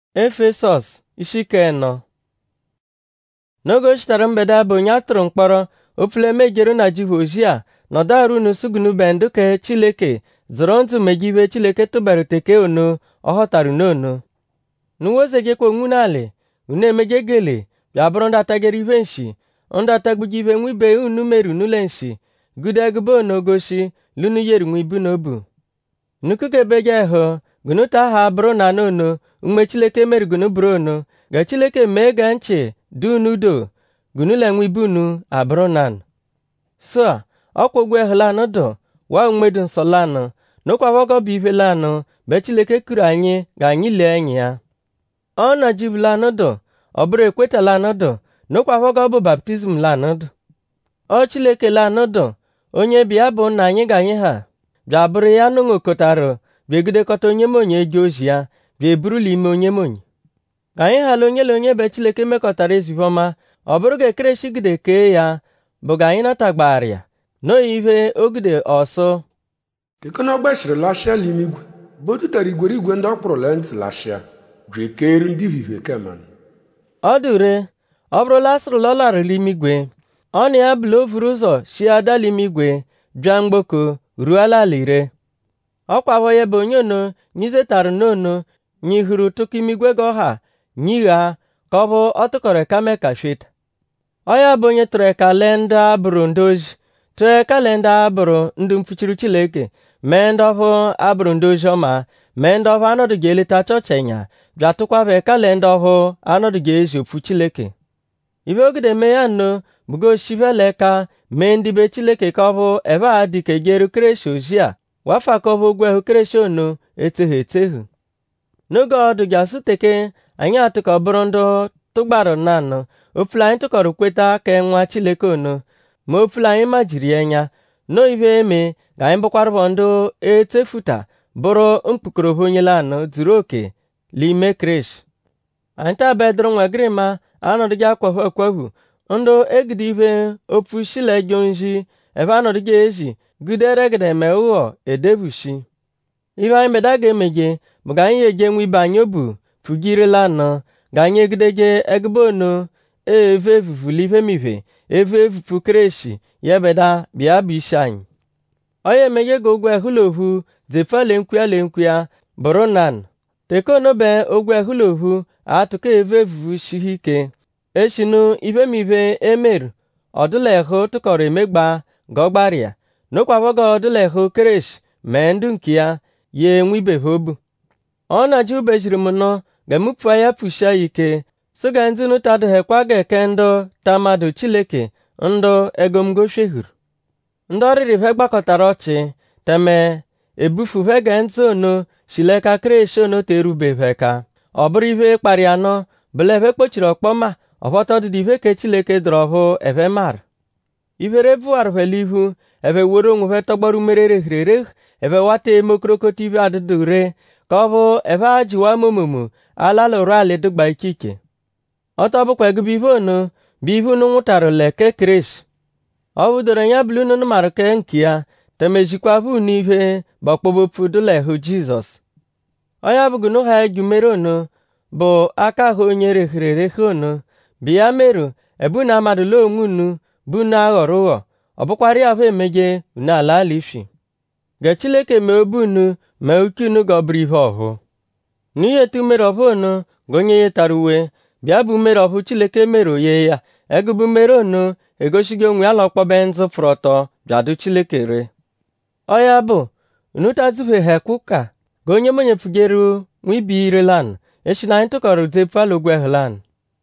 Efesọs isi nke 4. N'oge ochitara mgbede bụ onye atụrụ mkpọrọ ofule mejeru na Jehozia nọdụ arụ n'usugunu bendu ke Chileke zọrọ nzu megive Chileke tụbara teke ono ọhọtaru n'ono. Nuwozegekwa onwu n'ali unu emeje gele bịa bụrụ ndị atagere ive nshi ndị atagbugive nwibe unu meru n'ule nshi gude egube ono goshi lunu yeru nwibu n'obu. Nukukebege hụ gunuta ha bụrụ na n'ono mgbe Chileke mere gunu bụrụ ono ga Chileke mee ga nchi du n'udo gunule nwibunu abụrụ nan. So ọkwụgwe hụlanụ dụ wa mmedu nsọ lanụ n'okwa vogo bụ ife lanụ be Chileke kuru anyị ga anyị lee enyi ya. Ọ na jibulanụ dụ ọ bụrụ ekwetalanụ dụ n'okwa vogo bụ baptizim lanụ dụ. Ọ Chileke lanụ dụ onye bịa bụ nna anyị ga anyị ha bịa bụrụ ya nụṅokotarụ biegidekọta onye monye eji ozi ya bịa eburula ime onye monye. Ka anyị hala onye be Chileke mekọtara ezivọma ọ bụrụ ga ekereshigide kee ya bụ ga anyị natagbara ya n'oyive ogide ọsọ. Tekena ọgbashiri lashia limigwe bodutere igwe ndị ọkpụrụ lent lashia jụ keru ndị vive keman. Ọ dure ọ bụrụla asịrị lọlarị limigwe ọ na ya bụla ovuru ụzọ shi ada limigwe bịa mgboko ruola lire. Ọ kwavọ ya bụ onye ono nyizetarụ n'ono nyihuru tụkụ imigwe gị ọha nyigha ka ọ bụ ọtụkọrọ kame ka shweta. Ọ ya bụ onye tụrụ ka lee ndị abụrụ ndị ozi tụọ ka lee ndị abụrụ ndị mfuchiri Chileke mee ndị ọhụ abụrụ ndị ozi ọma mee ndị ọhụ anọdụ ga-eleta chọchenya bịa tụkwave ka lee ndị ọhụ anọdụ ga-ezi ofu Chileke. Ibe ogide mee ya nno bugo shivele ka mee ndị be Chileke ka ọ bụ ebe a dị ka geru kreshi ojia wafa ka ọ bụ ogwehu kreshi ono eteghị eteghị. N'oge ọdụ ga-asụ teke anyị atụ ka ọ bụrụ ndị tụgbarụ nanụ ofula anyị tụkọrọ kweta ka nwa Chileke ono ma ofula anyị majiri enya n'oive eme ga anyị bụkwarụbọ ndị etefuta bụrụ mkpukọrọ onye lanụ zuru oke l'ime kresh. Anyị tabedụrụ nwa grima anọdụ gị akwahu akwahu ndị egide ive ofu shilejo nji ebe anọdụ gị eji guderegide me ụghọ edebushi. Ive anyị meda ga-emege bụ ga anyị eje nwe ibe anyị obu fugirila nọ ga anyị egidege egbe ono eve evufuli ive mive eve efufu kreshi ya beda bịa bụ isi anyị. Onye emege ga ogwe hulohu zefa lenkwya bụrụ nan tekonobe ogwe hulohu atụka eve efufu shihi ike eshinu ive mive emeru ọdụlehu tụkọrọ emegba ga ọgbarịa n'okwavogo ọdụlehu kreshi mee ndụ nke ya enwibeghị obu. Ọ na-ajụ ubejiri m nọ ga-emupụa ya pụshia ike so ga ndị nụtadụghekwa ga-eke ndụ tamadu Chileke ndụ egomgoshehuru. Ndị ọrịrịve gbakọtara ọchị teme ebufuve ga ntị ono shileka kreshi ono terubeghị ka ọ bụrụ ive kparị anọ bụla eve kpochiri ọkpọma ọfọtọdụdị ive ke Chileke dọrọ ọhụ eve mara. Ivere vuarụvele ihu eve were onweve tọgbọrọ merere hirere eve wata emokorokota ive adịdụre ka ọ bụ ebe a jiwa momomo ala lụrụ ala dịgba ikike. Ọtọ bụkwa egube ive ono bụ ive unu nwụtarụ leke kresh. Ọ bụdoro ya bụlụ unu marụ ke nke ya temejikwa bụ n'ive bakpobofu dụlehu Jizọs. Ọ ya bụ gunu ha ejumere ono bụ aka ha onye rehirereh ono bụ ya merụ ebu na amadụla onwe unu bụ unu aghọrọ ụghọ ọ bụkwara ya ahụ emeje unu ala ala ifi. Ga Chileke mee obu unu mee uke unu ga ọ bụrụ ihe ọhụ. N'ihe tu mere ọhụ onu ga onye yetara uwe bịa bụ mere ọhụ Chileke mere oye ya egubu mere onu egosigo onwe ya lọkpọbe nzụ fụrụ ọtọ bịadụ Chileke re. Ọ ya bụ unu tazubeghekwu ka ga onye monyefugeru nwibi irelan eshina anyị tụkọrọ zepalogwehulan.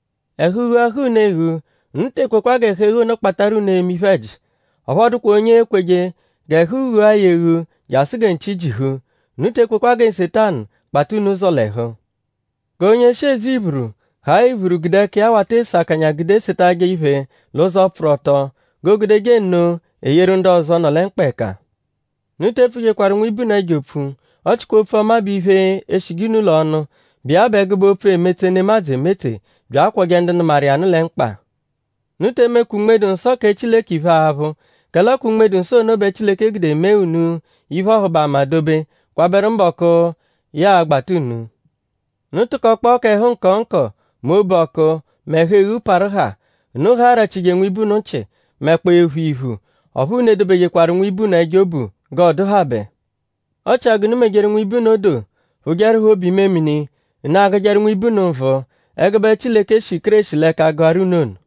Ehuhu ahụ na-ehu ntekwekwa ga-ehehu na kpatara unu emifeji ọfọdụkwa onye ekweje ga-ehuhu ya ehu gasị ga nchi jihu nutekwekwa ga Setan kpata unu ụzọ lehu. Ka onye shezi iburu ha iburu gide ka ya wata ịsa akanya gide seta ga ife l'ụzọ pụrụ ọtọ gogide ge nno eyeru ndị ọzọ nọle mkpeka. Nutefugekwara nwa ibu na eji ofu ọchịkwa ofe ọma bụ ife eshigi n'ụlọ ọnụ bịa bụ egube ofe emete n'emazi emete bịa kwọge ndị nụmarị anụle mkpa. Nutemekwu mmedu nsọ ka Chileke ife ahụ kelekwu mmedu nso n'obe Chileke gide mee unu ife ọhụba ma dobe kwabere mbọkụ ya agbata unu. nutụkọkpọ ka ịhụ nkọ ma obe ọkụ ma ehe ihu parụ ha nu ha rachige nwa ibu nụchi mekpa ihu ihu ọhụ na-edobeghịkwara nwa ibu na ege obu ga ọdụ ha be ọchagunu megere nwa ibu n'odo hụgere ha obi memini na-agụgere nwa ibu n'mvụ egebe Chileke shikere shileka gọrụ nonu